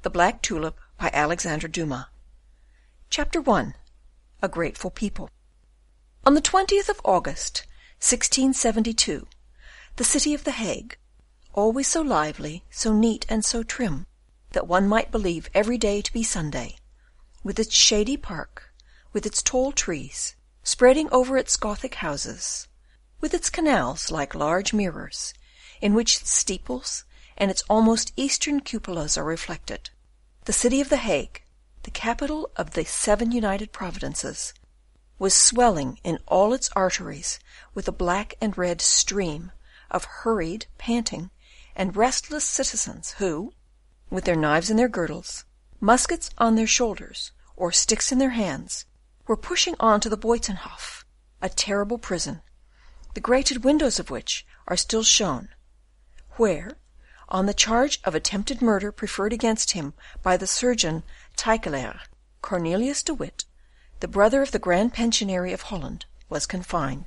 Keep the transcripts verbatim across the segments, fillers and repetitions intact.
The Black Tulip by Alexandre Dumas. Chapter one. A Grateful People. On the twentieth of August, sixteen seventy-two, the city of The Hague, always so lively, so neat and so trim, that one might believe every day to be Sunday, with its shady park, with its tall trees, spreading over its Gothic houses, with its canals like large mirrors, in which its steeples and its almost eastern cupolas are reflected. The city of The Hague, the capital of the seven United Providences, was swelling in all its arteries with a black and red stream of hurried, panting, and restless citizens who, with their knives in their girdles, muskets on their shoulders, or sticks in their hands, were pushing on to the Buitenhof, a terrible prison, the grated windows of which are still shown, where, on the charge of attempted murder preferred against him by the surgeon Tyckelaer, Cornelius de Witt, the brother of the Grand Pensionary of Holland, was confined.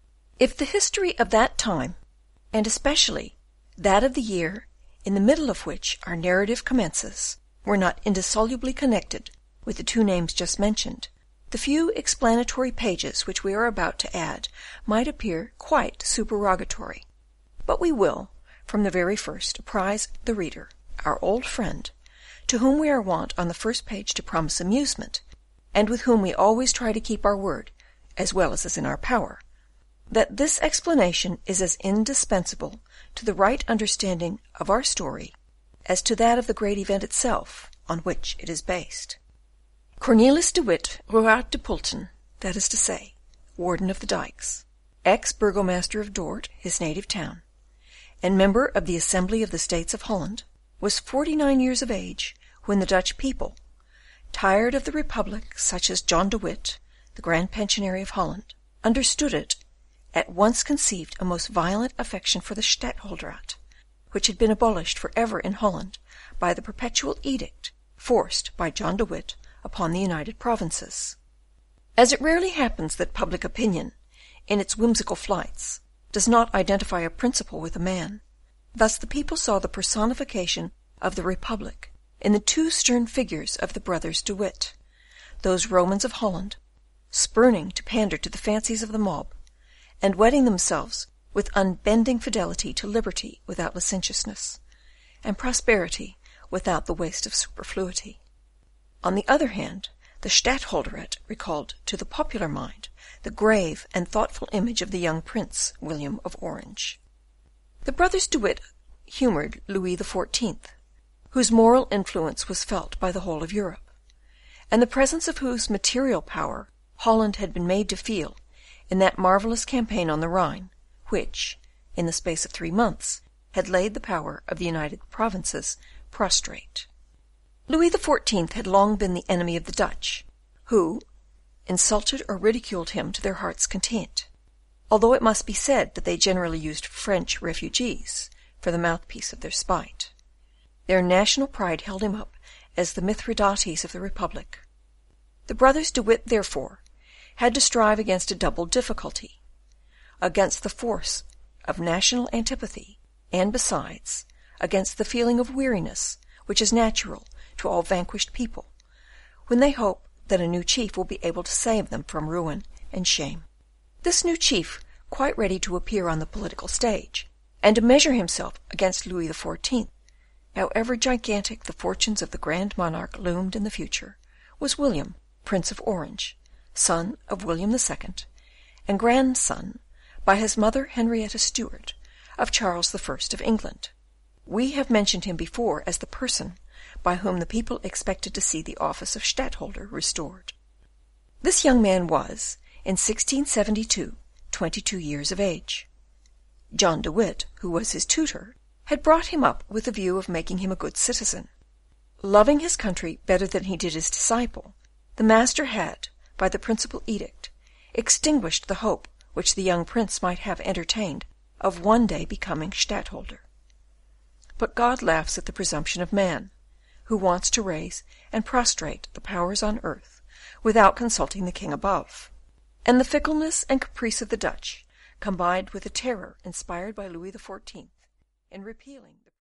If the history of that time, and especially that of the year in the middle of which our narrative commences, were not indissolubly connected with the two names just mentioned, the few explanatory pages which we are about to add might appear quite supererogatory. But we will, from the very first, apprise the reader, our old friend, to whom we are wont on the first page to promise amusement, and with whom we always try to keep our word, as well as is in our power, that this explanation is as indispensable to the right understanding of our story as to that of the great event itself on which it is based. Cornelius de Witt, Ruwaard de Pulten, that is to say, Warden of the Dikes, ex-burgomaster of Dort, his native town, and member of the Assembly of the States of Holland, was forty-nine years of age when the Dutch people, tired of the Republic such as John de Witt, the Grand Pensionary of Holland, understood it, at once conceived a most violent affection for the Stadtholderate, which had been abolished for ever in Holland by the perpetual edict forced by John de Witt upon the United Provinces. As it rarely happens that public opinion, in its whimsical flights, does not identify a principle with a man, thus the people saw the personification of the Republic in the two stern figures of the brothers De Witt, those Romans of Holland, spurning to pander to the fancies of the mob, and wedding themselves with unbending fidelity to liberty without licentiousness, and prosperity without the waste of superfluity. On the other hand, the Stadtholderate recalled to the popular mind the grave and thoughtful image of the young Prince William of Orange. The brothers De Witt humoured Louis the Fourteenth, whose moral influence was felt by the whole of Europe, and the presence of whose material power Holland had been made to feel in that marvellous campaign on the Rhine, which, in the space of three months, had laid the power of the United Provinces prostrate. Louis the Fourteenth had long been the enemy of the Dutch, who insulted or ridiculed him to their heart's content, although it must be said that they generally used French refugees for the mouthpiece of their spite. Their national pride held him up as the Mithridates of the Republic. The brothers De Witt, therefore, had to strive against a double difficulty, against the force of national antipathy, and, besides, against the feeling of weariness which is natural to all vanquished people, when they hope that a new chief will be able to save them from ruin and shame. This new chief, quite ready to appear on the political stage, and to measure himself against Louis the Fourteenth, however gigantic the fortunes of the grand monarch loomed in the future, was William, Prince of Orange, son of William the Second, and grandson, by his mother Henrietta Stuart, of Charles the First of England. We have mentioned him before as the person by whom the people expected to see the office of Stadtholder restored. This young man was, in sixteen seventy-two, twenty-two years of age. John de Witt, who was his tutor, had brought him up with the view of making him a good citizen. Loving his country better than he did his disciple, the master had, by the principal edict, extinguished the hope which the young prince might have entertained of one day becoming Stadtholder. But God laughs at the presumption of man, who wants to raise and prostrate the powers on earth without consulting the king above, and the fickleness and caprice of the Dutch combined with the terror inspired by Louis the Fourteenth in repealing the